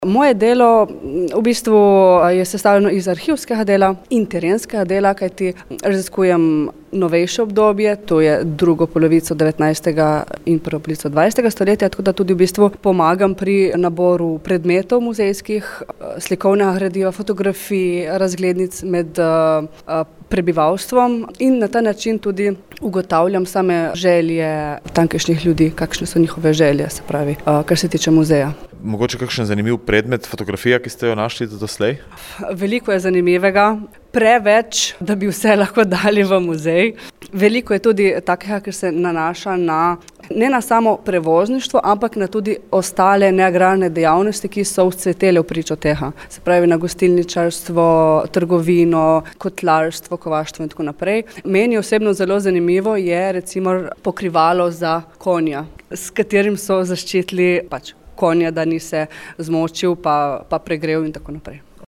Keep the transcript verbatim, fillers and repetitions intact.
Moje delo v bistvu je sestavljeno iz arhivskega dela in terenskega dela, kajti raziskujem novejše obdobje, to je drugo polovico devetnajstega in prvo polovico dvajsetega stoletja, tako da tudi v bistvu pomagam pri naboru predmetov muzejskih, slikovnega gradiva, fotografij, razglednic med prebivalstvom in na ta način tudi ugotavljam same želje tamkajšnjih ljudi, kakšne so njihove želje, se pravi, kar se tiče muzeja. Mogoče kakšen zanimiv predmet, fotografija, ki ste jo našli doslej? Veliko je zanimivega, preveč, da bi vse lahko dali v muzej. Veliko je tudi takega, kar se nanaša na, ne na samo prevozništvo, ampak na tudi ostale neagrarne dejavnosti, ki so vzcvetele v pričo tega. Se pravi na gostilničarstvo, trgovino, kotlarstvo, kovaštvo in tako naprej. Meni osebno zelo zanimivo je recimo pokrivalo za konja, s katerim so zaščitili pač konja, da ni se zmočil pa, pa pregrel in tako naprej.